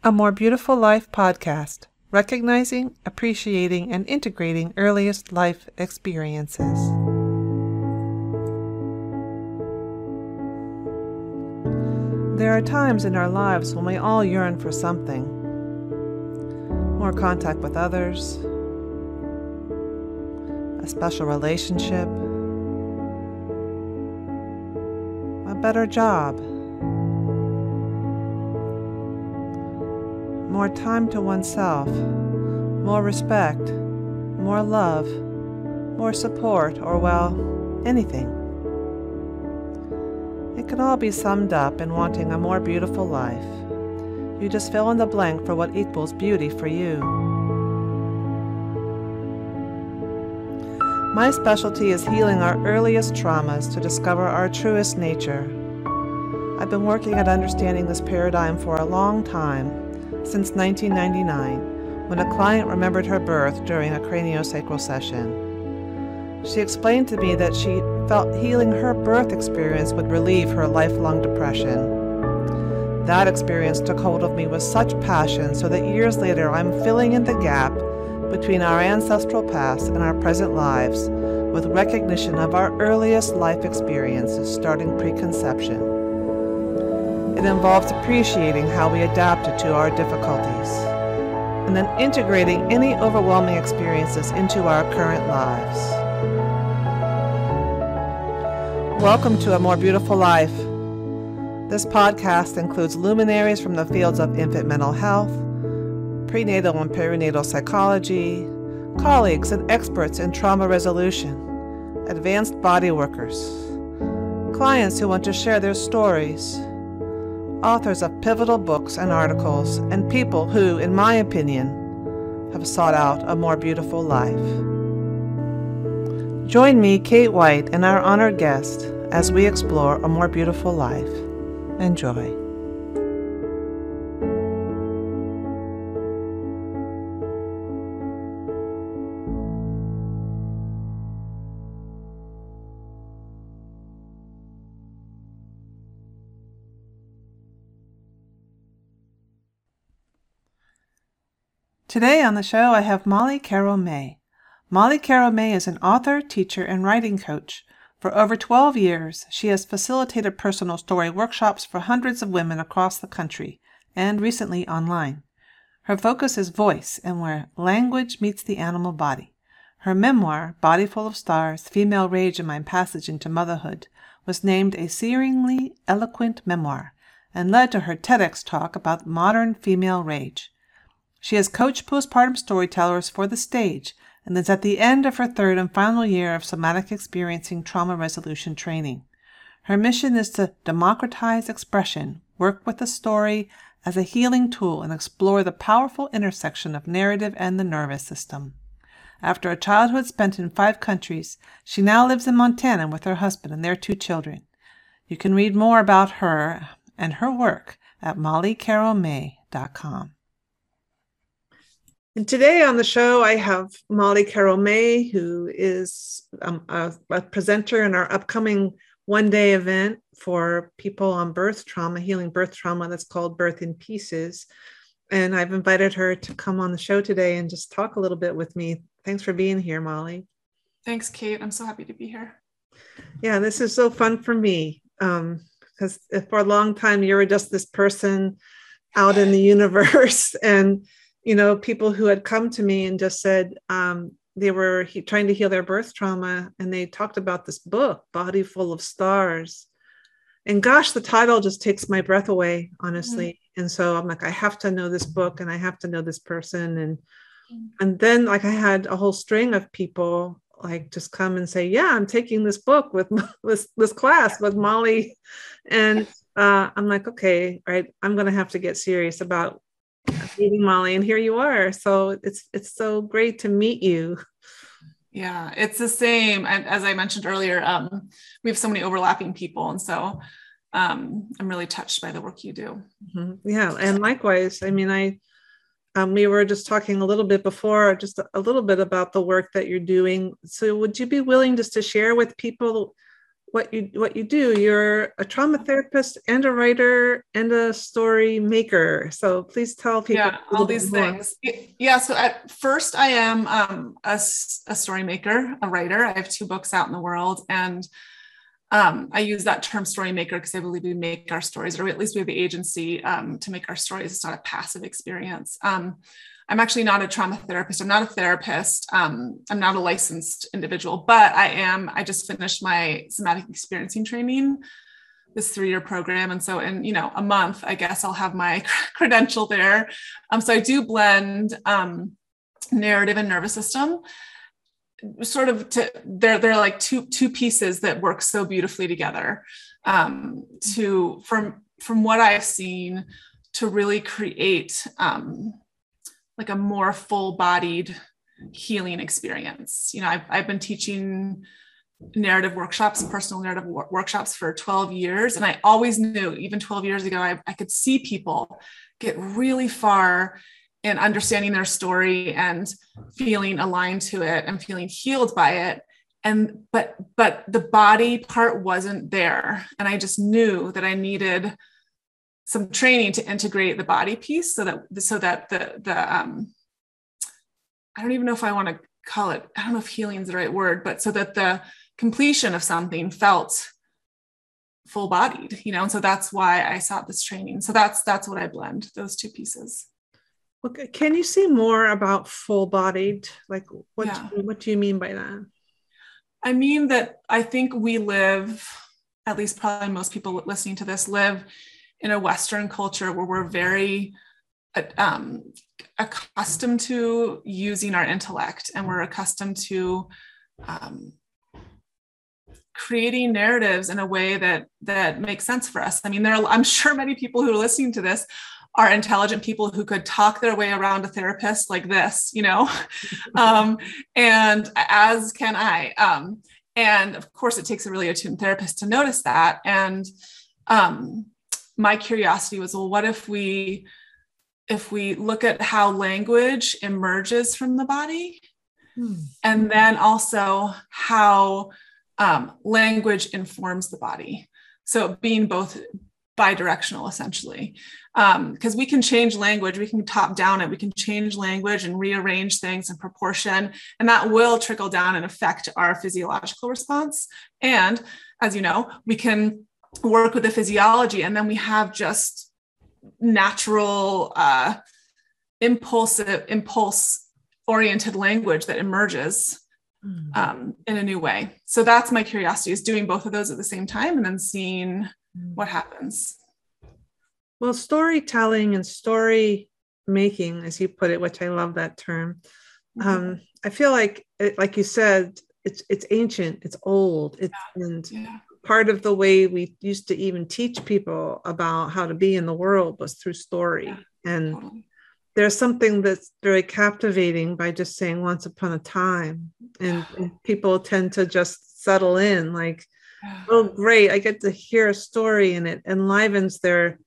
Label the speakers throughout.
Speaker 1: A More Beautiful Life podcast, recognizing, appreciating, and integrating earliest life experiences. There are times in our lives when we all yearn for something. More contact with others, a special relationship, a better job, more time to oneself, more respect, more love, more support, or well, anything. It can all be summed up in wanting a more beautiful life. You just fill in the blank for what equals beauty for you. My specialty is healing our earliest traumas to discover our truest nature. I've been working at understanding this paradigm for a long time, since 1999, when a client remembered her birth during a craniosacral session. She explained to me that she felt healing her birth experience would relieve her lifelong depression. That experience took hold of me with such passion so that years later I'm filling in the gap between our ancestral past and our present lives with recognition of our earliest life experiences starting preconception. It involves appreciating how we adapted to our difficulties, and then integrating any overwhelming experiences into our current lives. Welcome to A More Beautiful Life. This podcast includes luminaries from the fields of infant mental health, prenatal and perinatal psychology, colleagues and experts in trauma resolution, advanced body workers, clients who want to share their stories, authors of pivotal books and articles, and people who, in my opinion, have sought out a more beautiful life. Join me, Kate White, and our honored guest as we explore a more beautiful life. Enjoy. Today on the show, I have Molly Carroll May. Molly Carroll May is an author, teacher, and writing coach. For over 12 years, she has facilitated personal story workshops for hundreds of women across the country, and recently online. Her focus is voice and where language meets the animal body. Her memoir, Body Full of Stars, Female Rage and My Passage into Motherhood, was named a searingly eloquent memoir and led to her TEDx talk about modern female rage. She has coached postpartum storytellers for the stage and is at the end of her third and final year of somatic experiencing trauma resolution training. Her mission is to democratize expression, work with the story as a healing tool, and explore the powerful intersection of narrative and the nervous system. After a childhood spent in 5 countries, she now lives in Montana with her husband and their 2 children. You can read more about her and her work at mollycarrollmay.com. And today on the show, I have Molly Carroll May, who is a presenter in our upcoming one-day event for people on birth trauma, healing birth trauma, that's called Birth in Pieces. And I've invited her to come on the show today and just talk a little bit with me. Thanks for being here, Molly.
Speaker 2: Thanks, Kate. I'm so happy to be here.
Speaker 1: Yeah, this is so fun for me because for a long time, you were just this person out in the universe and people who had come to me and just said they were trying to heal their birth trauma, and they talked about this book, Body Full of Stars. And gosh, the title just takes my breath away, honestly. Mm-hmm. And so I'm like, I have to know this book and I have to know this person. And then I had a whole string of people just come and say, yeah, I'm taking this book with this class with Molly. And I'm like, okay, right, I'm going to have to get serious about meeting Molly, and here you are. So it's so great to meet you.
Speaker 2: Yeah, it's the same. And as I mentioned earlier, we have so many overlapping people, and so I'm really touched by the work you do.
Speaker 1: Mm-hmm. Yeah, and likewise. I mean, we were just talking a little bit before, just a little bit about the work that you're doing. So would you be willing just to share with people what you do. You're a trauma therapist and a writer and a story maker. So please tell people
Speaker 2: all these things. Yeah. So at first, I am a story maker, a writer. I have 2 books out in the world, and I use that term story maker because I believe we make our stories, or at least we have the agency to make our stories. It's not a passive experience. I'm actually not a trauma therapist. I'm not a therapist. I'm not a licensed individual, but I just finished my somatic experiencing training, this 3-year program. And so in, a month, I guess I'll have my credential there. So I do blend narrative and nervous system. Sort of they're like two pieces that work so beautifully together from what I've seen to really create like a more full-bodied healing experience. I've been teaching narrative workshops, personal narrative workshops for 12 years. And I always knew, even 12 years ago, I could see people get really far in understanding their story and feeling aligned to it and feeling healed by it. But the body part wasn't there. And I just knew that I needed some training to integrate the body piece so that the I don't even know if I want to call it, I don't know if healing is the right word, but so that the completion of something felt full bodied, and so that's why I sought this training. So that's what I blend, those 2 pieces.
Speaker 1: Okay. Can you say more about full bodied? Like what do you mean by that?
Speaker 2: I mean that I think we live, at least probably most people listening to this, live in a Western culture where we're very accustomed to using our intellect, and we're accustomed to creating narratives in a way that makes sense for us. I mean, I'm sure many people who are listening to this are intelligent people who could talk their way around a therapist like this, and as can I. And of course, it takes a really attuned therapist to notice that. And my curiosity was, well, what if we look at how language emerges from the body, and then also how language informs the body. So being both bidirectional, essentially, because we can change language, we can top down it, we can change language and rearrange things in proportion, and that will trickle down and affect our physiological response. And as you know, we can work with the physiology, and then we have just natural impulse oriented language that emerges in a new way. So that's my curiosity, is doing both of those at the same time and then seeing what happens.
Speaker 1: Well, storytelling and story making, as you put it, which I love that term. I feel like you said, it's ancient, it's old, part of the way we used to even teach people about how to be in the world was through story. And there's something that's very captivating by just saying once upon a time, and people tend to just settle in like, oh, great, I get to hear a story, and it enlivens their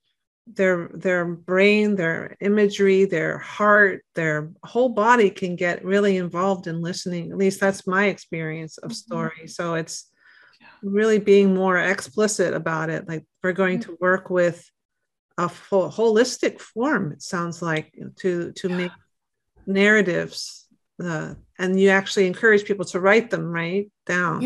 Speaker 1: brain, their imagery, their heart, their whole body can get really involved in listening. At least that's my experience of story. So it's really being more explicit about it. Like, we're going to work with a holistic form, it sounds like, to make narratives, and you actually encourage people to write them down.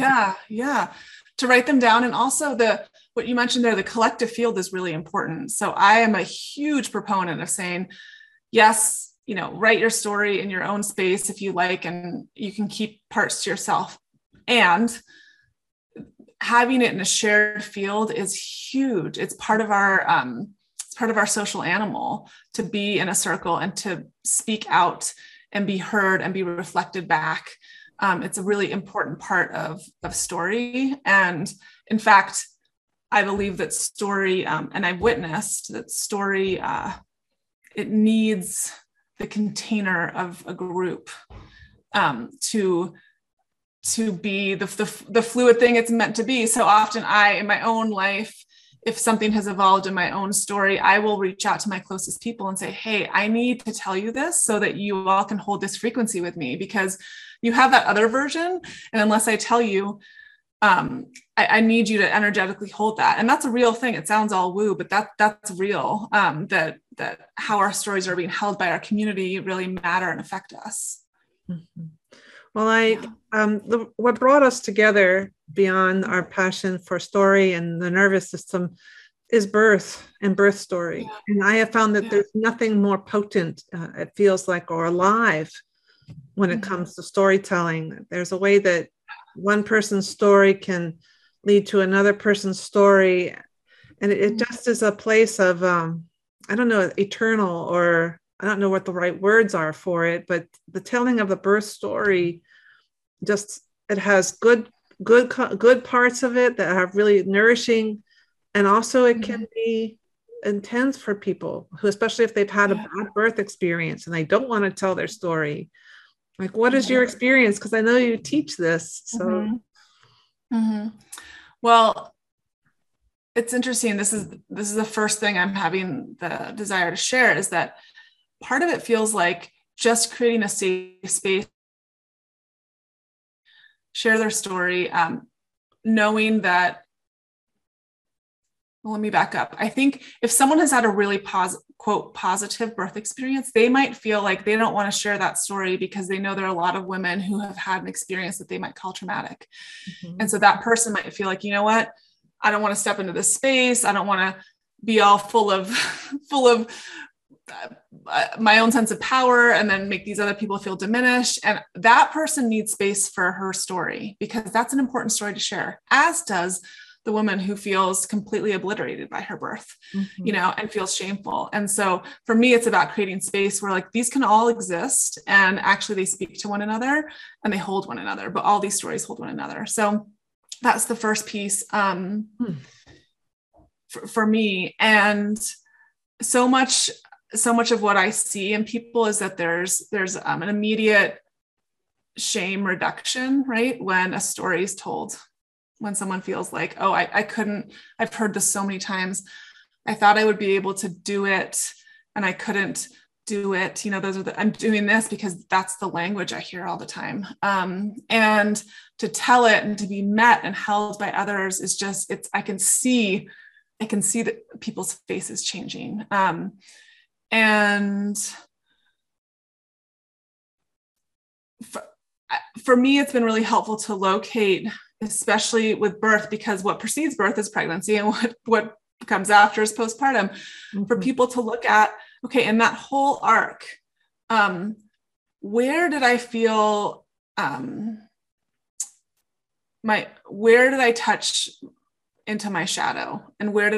Speaker 2: To write them down. And also what you mentioned there, the collective field is really important. So I am a huge proponent of saying, yes, write your story in your own space if you like, and you can keep parts to yourself. And having it in a shared field is huge. It's part of our social animal to be in a circle and to speak out and be heard and be reflected back. It's a really important part of story. And in fact, I believe that story, and I've witnessed that story, it needs the container of a group to be the fluid thing it's meant to be. So often in my own life, if something has evolved in my own story, I will reach out to my closest people and say, hey, I need to tell you this so that you all can hold this frequency with me, because you have that other version. And unless I tell you, I need you to energetically hold that. And that's a real thing. It sounds all woo, but that's real. That how our stories are being held by our community really matter and affect us.
Speaker 1: Mm-hmm. Well, what brought us together beyond our passion for story and the nervous system is birth and birth story. Yeah. And I have found that there's nothing more potent, it feels like, or alive when it comes to storytelling. There's a way that one person's story can lead to another person's story. And it just is a place of, I don't know, eternal, or I don't know what the right words are for it, but the telling of the birth story, just, it has good parts of it that are really nourishing. And also it can be intense for people who, especially if they've had a bad birth experience and they don't want to tell their story. Like, what is your experience? Because I know you teach this. So,
Speaker 2: Well, it's interesting. This is the first thing I'm having the desire to share, is that part of it feels like just creating a safe space, share their story, knowing that. Well, let me back up. I think if someone has had a really quote positive birth experience, they might feel like they don't want to share that story because they know there are a lot of women who have had an experience that they might call traumatic. And so that person might feel like, you know what, I don't want to step into this space. I don't want to be all full of my own sense of power and then make these other people feel diminished. And that person needs space for her story, because that's an important story to share, as does the woman who feels completely obliterated by her birth, and feels shameful. And so for me, it's about creating space where, like, these can all exist and actually they speak to one another and they hold one another, but all these stories hold one another. So that's the first piece for me. And so much of what I see in people is that there's an immediate shame reduction, right? When a story is told. When someone feels like, oh, I couldn't, I've heard this so many times. I thought I would be able to do it and I couldn't do it. I'm doing this because that's the language I hear all the time. And to tell it and to be met and held by others is just, I can see that people's faces changing. And for me, it's been really helpful to locate, especially with birth, because what precedes birth is pregnancy and what comes after is postpartum, for people to look at, okay, in that whole arc, where did I feel, where did I touch into my shadow, and where did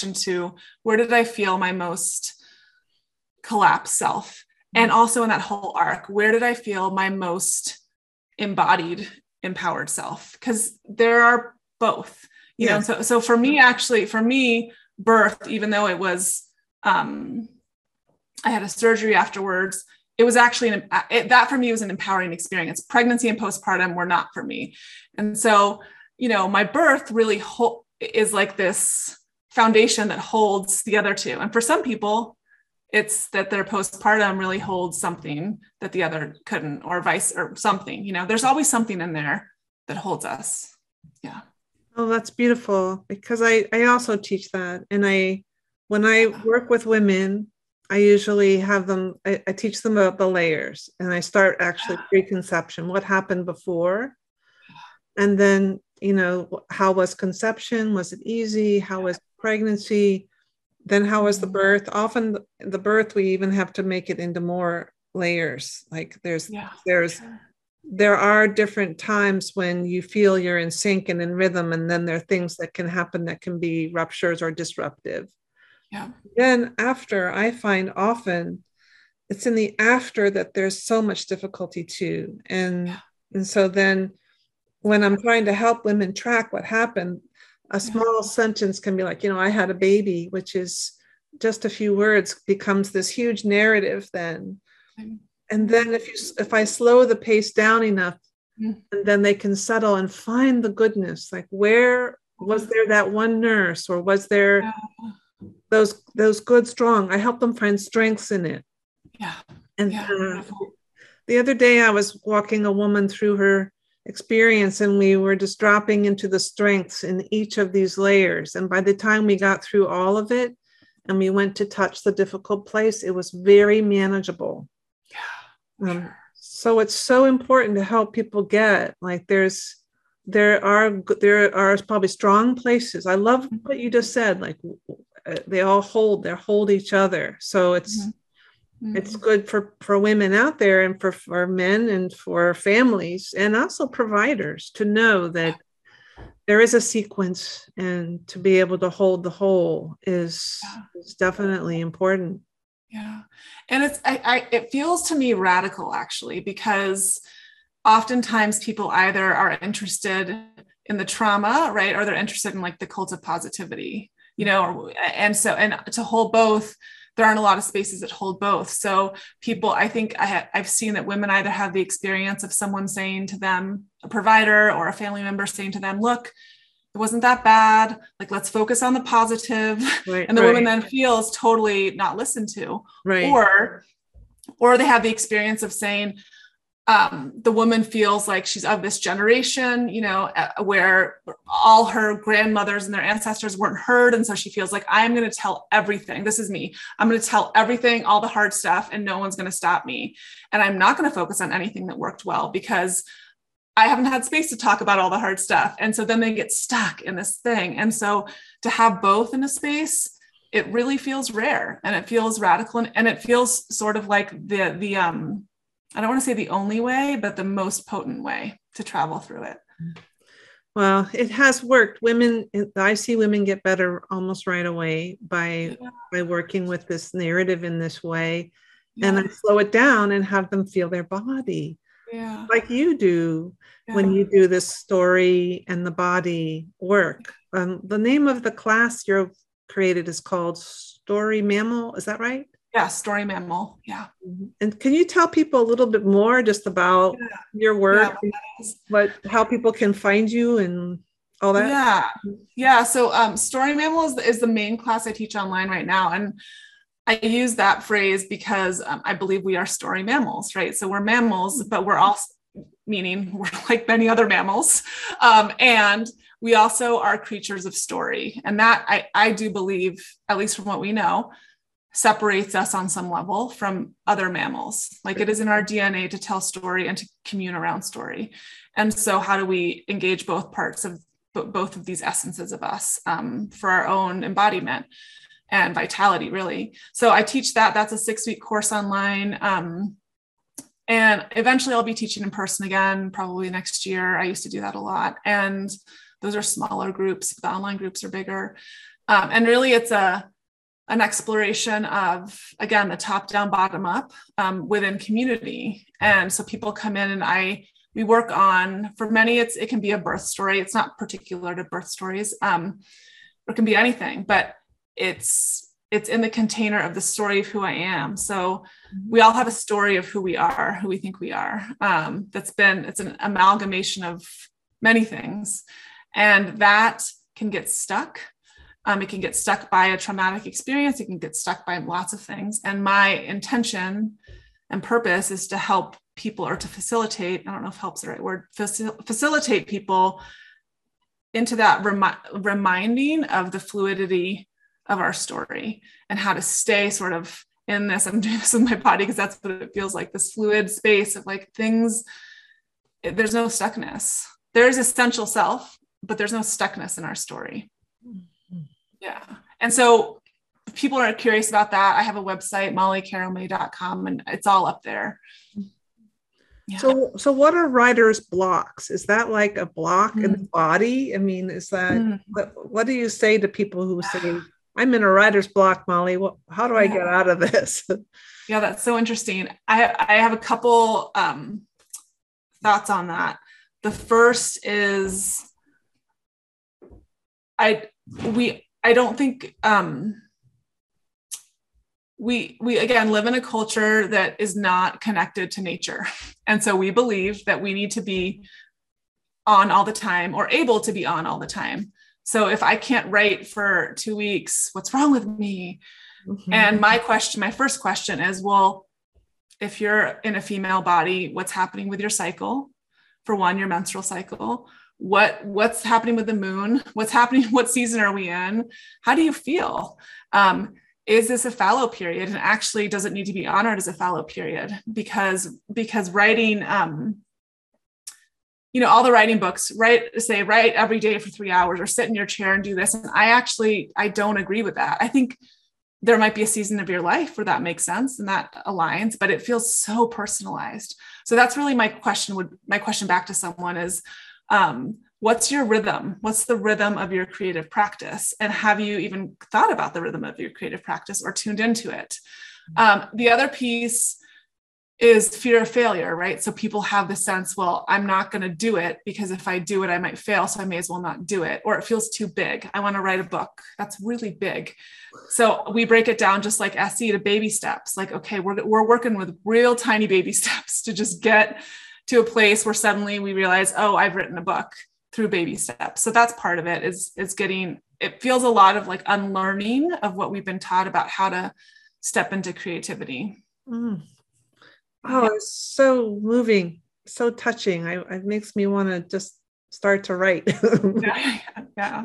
Speaker 2: I feel my most collapsed self? And also in that whole arc, where did I feel my most embodied, empowered self? Because there are both, you know. So for me, birth, even though it was, I had a surgery afterwards, it was actually that for me was an empowering experience. Pregnancy and postpartum were not for me. And so, my birth really is like this foundation that holds the other two. And for some people, it's that their postpartum really holds something that the other couldn't, or something, there's always something in there that holds us. Yeah.
Speaker 1: Oh, that's beautiful, because I also teach that. And when I work with women, I usually have them, I teach them about the layers, and I start actually preconception, what happened before. And then, how was conception? Was it easy? How was pregnancy? Then how was the birth? Often the birth, we even have to make it into more layers. Like there are different times when you feel you're in sync and in rhythm, and then there are things that can happen that can be ruptures or disruptive.
Speaker 2: Yeah.
Speaker 1: Then after, I find often it's in the after that there's so much difficulty too. And so then when I'm trying to help women track what happened, a small sentence can be like, I had a baby, which is just a few words, becomes this huge narrative then. And then if I slow the pace down enough, and then they can settle and find the goodness, like, where was there that one nurse, or was there those good, strong, I help them find strengths in it.
Speaker 2: Yeah.
Speaker 1: And the other day I was walking a woman through her experience, and we were just dropping into the strengths in each of these layers. And by the time we got through all of it and we went to touch the difficult place, it was very manageable. So it's so important to help people get like there are probably strong places. I love what you just said, like they all hold each other. So it's good for women out there and for men and for families and also providers to know that there is a sequence, and to be able to hold the whole is definitely important.
Speaker 2: Yeah. And it feels to me radical, actually, because oftentimes people either are interested in the trauma, right? Or they're interested in like the cult of positivity, and to hold both, there aren't a lot of spaces that hold both. So people, I think I've seen that women either have the experience of someone saying to them, a provider or a family member saying to them, look, it wasn't that bad. Like, let's focus on the positive.
Speaker 1: Right,
Speaker 2: and the woman then feels totally not listened to.
Speaker 1: Right.
Speaker 2: Or they have the experience of saying, the woman feels like she's of this generation, where all her grandmothers and their ancestors weren't heard. And so she feels like, I'm going to tell everything. This is me. I'm going to tell everything, all the hard stuff, and no one's going to stop me. And I'm not going to focus on anything that worked well because I haven't had space to talk about all the hard stuff. And so then they get stuck in this thing. And so to have both in a space, it really feels rare, and it feels radical, and it feels sort of like the I don't want to say the only way, but the most potent way to travel through it.
Speaker 1: Well, it has worked. I see women get better almost right away by working with this narrative in this way. And I slow it down and have them feel their body.
Speaker 2: Yeah.
Speaker 1: Like you do when you do this story and the body work. The name of the class you've created is called Story Mammal. Is that right?
Speaker 2: Yeah, Story Mammal. Yeah.
Speaker 1: And can you tell people a little bit more just about your work, how people can find you and all that?
Speaker 2: Yeah. So Story Mammal is the main class I teach online right now. And I use that phrase because I believe we are story mammals, right? So we're mammals, but we're also, meaning we're like many other mammals. And we also are creatures of story. And that I do believe, at least from what we know, separates us on some level from other mammals. Like, it is in our DNA to tell story and to commune around story. And so how do we engage both parts of both of these essences of us for our own embodiment and vitality, really? So I teach that. That's a 6-week course online. And eventually I'll be teaching in person again, probably next year. I used to do that a lot. And those are smaller groups. The online groups are bigger. And really it's an exploration of, again, the top down, bottom up within community. And so people come in and we work on, for many, it can be a birth story. It's not particular to birth stories. It can be anything, but it's in the container of the story of who I am. So we all have a story of who we are, who we think we are. It's an amalgamation of many things. And that can get stuck. It can get stuck by a traumatic experience. It can get stuck by lots of things. And my intention and purpose is to help people, or to facilitate, I don't know if help's the right word, facilitate people into that reminding of the fluidity of our story and how to stay sort of in this. I'm doing this with my body because that's what it feels like, this fluid space of like things. There's no stuckness. There's essential self, but there's no stuckness in our story. Yeah. And so if people are curious about that, I have a website, mollycarolmay.com, and it's all up there. Yeah.
Speaker 1: So what are writer's blocks? Is that like a block in the body? I mean, is that, what do you say to people who say, I'm in a writer's block, Molly? How do I get out of this?
Speaker 2: Yeah, that's so interesting. I have a couple thoughts on that. The first is, I don't think we again live in a culture that is not connected to nature. And so we believe that we need to be on all the time, or able to be on all the time. So if I can't write for 2 weeks, what's wrong with me? Mm-hmm. And my first question is, well, if you're in a female body, what's happening with your cycle? for one, your menstrual cycle. What's happening with the moon? What's happening? What season are we in? How do you feel? Is this a fallow period? And actually, does it need to be honored as a fallow period? Because writing, all the writing books, write every day for 3 hours or sit in your chair and do this. And I don't agree with that. I think there might be a season of your life where that makes sense and that aligns, but it feels so personalized. So that's really my question back to someone is, what's your rhythm? What's the rhythm of your creative practice? And have you even thought about the rhythm of your creative practice or tuned into it? The other piece is fear of failure, right? So people have the sense, well, I'm not going to do it because if I do it, I might fail. So I may as well not do it. Or it feels too big. I want to write a book. That's really big. So we break it down just like SE to baby steps. Like, okay, we're working with real tiny baby steps to just get to a place where suddenly we realize, oh, I've written a book through baby steps. So that's part of it is it feels a lot of like unlearning of what we've been taught about how to step into creativity.
Speaker 1: Mm. Oh, it's so moving, so touching. It makes me want to just start to write.
Speaker 2: Yeah.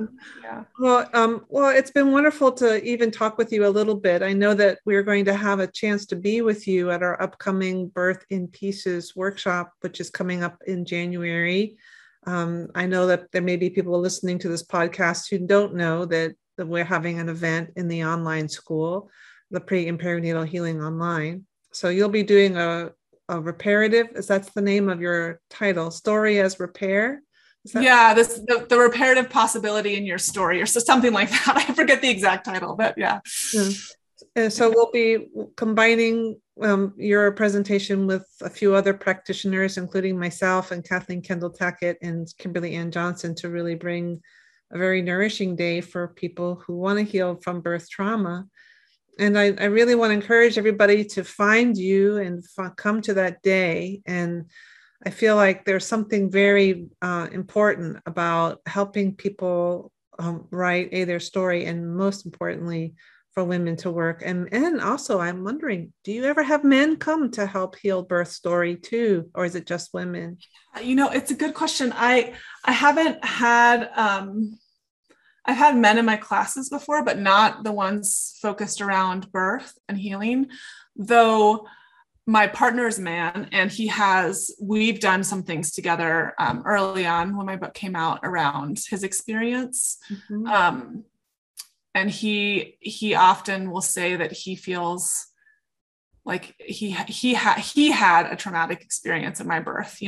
Speaker 1: Well, it's been wonderful to even talk with you a little bit. I know that we're going to have a chance to be with you at our upcoming Birth in Pieces workshop, which is coming up in January. I know that there may be people listening to this podcast who don't know that we're having an event in the online school, the Pre and Perinatal Healing Online. So you'll be doing a reparative, that's the name of your title, Story as Repair?
Speaker 2: The reparative possibility in your story or something like that. I forget the exact title, but yeah.
Speaker 1: And so we'll be combining your presentation with a few other practitioners, including myself and Kathleen Kendall Tackett and Kimberly Ann Johnson, to really bring a very nourishing day for people who want to heal from birth trauma. And I really want to encourage everybody to find you and come to that day. And I feel like there's something very important about helping people write their story, and most importantly, for women to work. And also, I'm wondering, do you ever have men come to help heal birth story too? Or is it just women?
Speaker 2: It's a good question. I haven't had... I've had men in my classes before, but not the ones focused around birth and healing, though my partner's man, and we've done some things together early on when my book came out around his experience. Mm-hmm. And he often will say that he feels like he had a traumatic experience at my birth,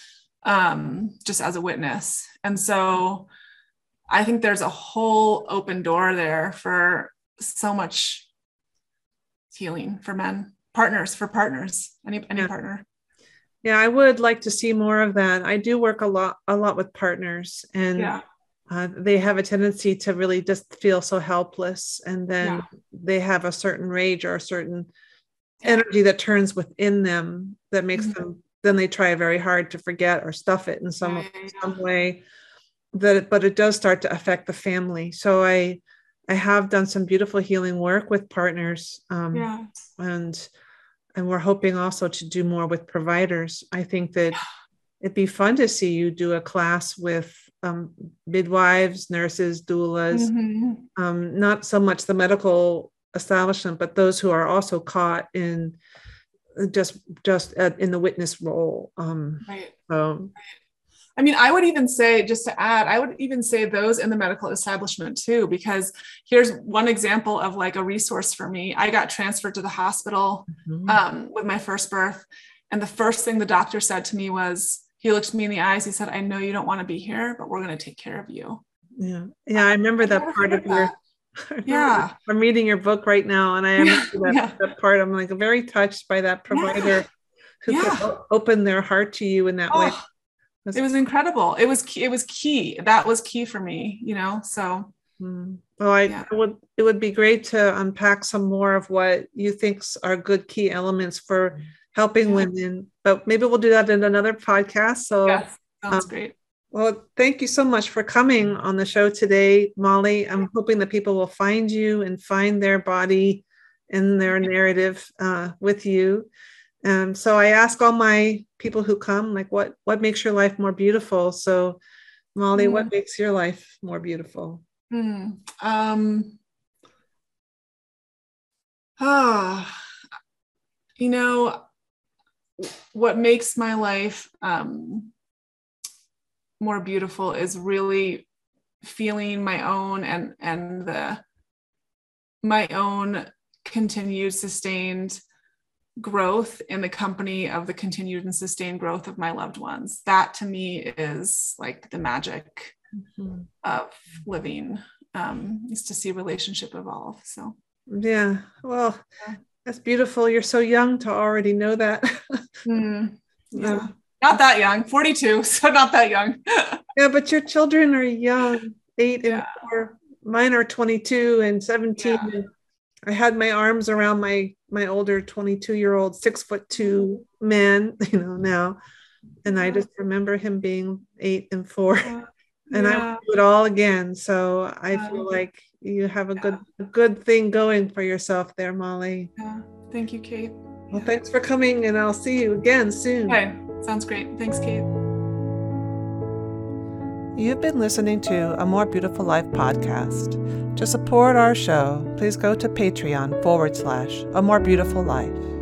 Speaker 2: just as a witness. And so I think there's a whole open door there for so much healing for men, for partners, any partner.
Speaker 1: Yeah, I would like to see more of that. I do work a lot with partners, and they have a tendency to really just feel so helpless, and then they have a certain rage or a certain energy that turns within them that makes them. Then they try very hard to forget or stuff it in some way. But it does start to affect the family. So I have done some beautiful healing work with partners, and we're hoping also to do more with providers. I think that it'd be fun to see you do a class with midwives, nurses, doulas, not so much the medical establishment, but those who are also caught in just in the witness role.
Speaker 2: I mean, I would even say, just to add, I would even say those in the medical establishment too, because here's one example of like a resource for me. I got transferred to the hospital with my first birth. And the first thing the doctor said to me was, he looked me in the eyes. He said, I know you don't want to be here, but we're going to take care of you.
Speaker 1: Yeah. I remember that part of your, I'm reading your book right now. And I remember that part. I'm like very touched by that provider who could open their heart to you in that way.
Speaker 2: It was incredible. It was key. That was key for me, so.
Speaker 1: Well, it would be great to unpack some more of what you think are good key elements for helping women, but maybe we'll do that in another podcast. So
Speaker 2: sounds great.
Speaker 1: Well, thank you so much for coming on the show today, Molly. I'm hoping that people will find you and find their body and their narrative with you. And so I ask all my people who come, like, what makes your life more beautiful? So Molly, what makes your life more beautiful?
Speaker 2: You know, what makes my life more beautiful is really feeling my own and my own continued sustained growth in the company of the continued and sustained growth of my loved ones. That to me is like the magic of living, is to see relationship evolve. So
Speaker 1: yeah, well, that's beautiful. You're so young to already know that.
Speaker 2: Yeah, not that young, 42, so not that young.
Speaker 1: Yeah, but your children are young, 8 and 4. Mine are 22 and 17. And I had my arms around my older 22-year-old 6'2" man, now. And I just remember him being 8 and 4. And I would do it all again. So I feel like you have a good thing going for yourself there, Molly.
Speaker 2: Yeah. Thank you, Kate.
Speaker 1: Well, thanks for coming, and I'll see you again soon.
Speaker 2: Okay. Sounds great. Thanks, Kate.
Speaker 1: You've been listening to A More Beautiful Life podcast. To support our show, please go to Patreon /A More Beautiful Life.